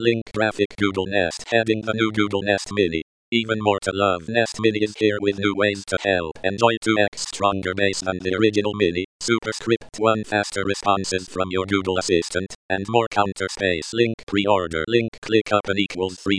Link graphic Google Nest. Heading the new Google Nest Mini. Even more to love. Nest Mini is here with new ways to help. Enjoy 2x stronger base than the original Mini. Superscript 1 faster responses from your Google Assistant. And more counter space. Link pre-order. Link click up and equals 3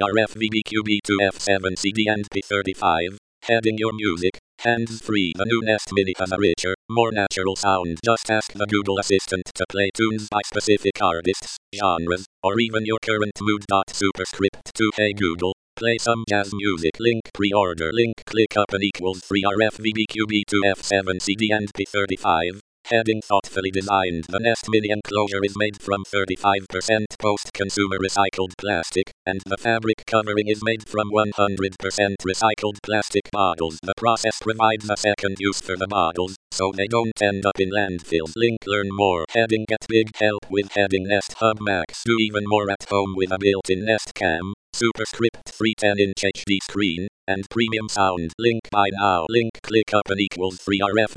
RFVBQB2F7CD and P35. Heading your music. Hands-free. The new Nest Mini has a richer, more natural sound. Just ask the Google Assistant to play tunes by specific artists, genres, or even your current mood. Superscript 2 Hey Google, play some jazz music. Link pre-order. Link click up and equals 3 RFVBQB2F7CD and P35. Heading thoughtfully designed. The Nest Mini enclosure is made from 35% post-consumer recycled plastic, and the fabric covering is made from 100% recycled plastic bottles. The process provides a second use for the bottles, so they don't end up in landfills. Link learn more. Heading get big help with Heading Nest Hub Max. Do even more at home with a built-in Nest Cam, Superscript 310-inch HD screen, and premium sound. Link buy now. Link click up and equals 3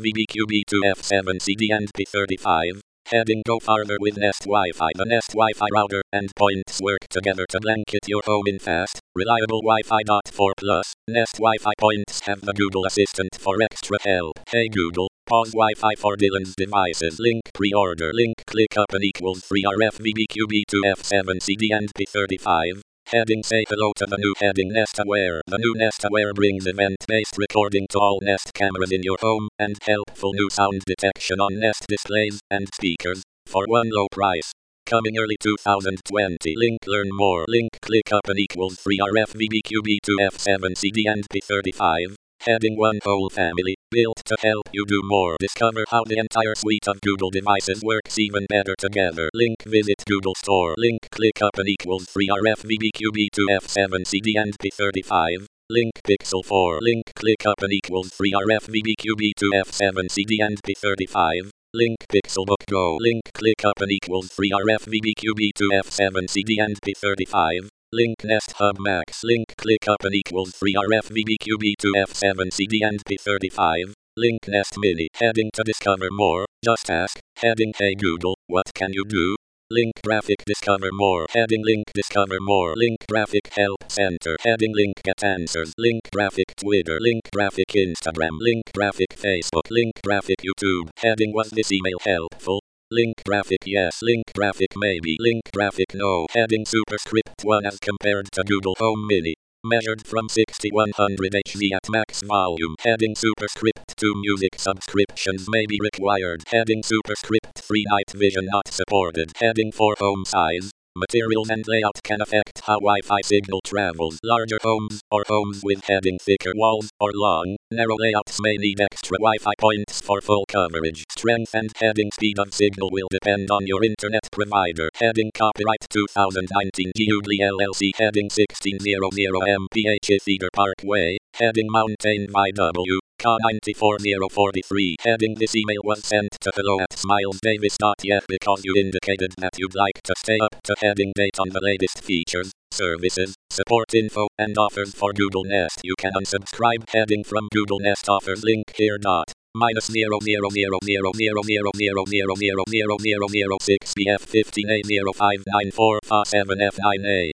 RFVBQB2F7CD and P35. Heading go farther with Nest Wi-Fi. The Nest Wi-Fi router and points work together to blanket your home in fast, reliable Wi-Fi. 4 Plus, Nest Wi-Fi points have the Google Assistant for extra help. Hey Google, pause Wi-Fi for Dylan's devices. Link pre-order. Link click up and equals 3 RFVBQB2F7CD and P35. Heading say hello to the new Heading Nest Aware. The new Nest Aware brings event-based recording to all Nest cameras in your home, and helpful new sound detection on Nest displays and speakers, for one low price. Coming early 2020. Link learn more. Link click up and equals 3 RFVBQB2F7CD and P35. Heading one whole family, built to help you do more. Discover how the entire suite of Google devices works even better together. Link visit Google Store. Link click up and equals 3 RFVBQB2F7CD and P35. Link Pixel 4. Link click up and equals 3 RFVBQB2F7CD and P35. Link Pixelbook Go. Link click up and equals 3 RFVBQB2F7CD and P35. Link Nest Hub Max. Link click up and equals 3 RFVBQB2F7CD and P35. Link Nest Mini. Heading to discover more, just ask. Heading Hey Google, what can you do? Link graphic discover more. Heading link discover more. Link graphic help center. Heading link get answers. Link graphic Twitter. Link graphic Instagram. Link graphic Facebook. Link graphic YouTube. Heading was this email helpful? Link graphic yes. Link graphic maybe. Link graphic no. Heading superscript 1 as compared to Google Home Mini. Measured from 6100 Hz at max volume. Heading superscript 2 music subscriptions may be required. Heading superscript 3 night vision not supported. Heading 4 home size. Materials and layout can affect how Wi-Fi signal travels. Larger homes, or homes with heading thicker walls, or long, narrow layouts may need extra Wi-Fi points for full coverage. Strength and heading speed of signal will depend on your internet provider. Heading copyright 2019 Giugli LLC. Heading 1600 MPH Cedar Parkway. Heading Mountain YW. Ka 94043. Heading this email was sent to hello@smilesdavis.yet because you indicated that you'd like to stay up to heading date on the latest features, services, support info, and offers for Google Nest. You can unsubscribe heading from Google Nest offers link here. Minus 0.0000000000006 BF 15A 0594 Fa 7 F 9A.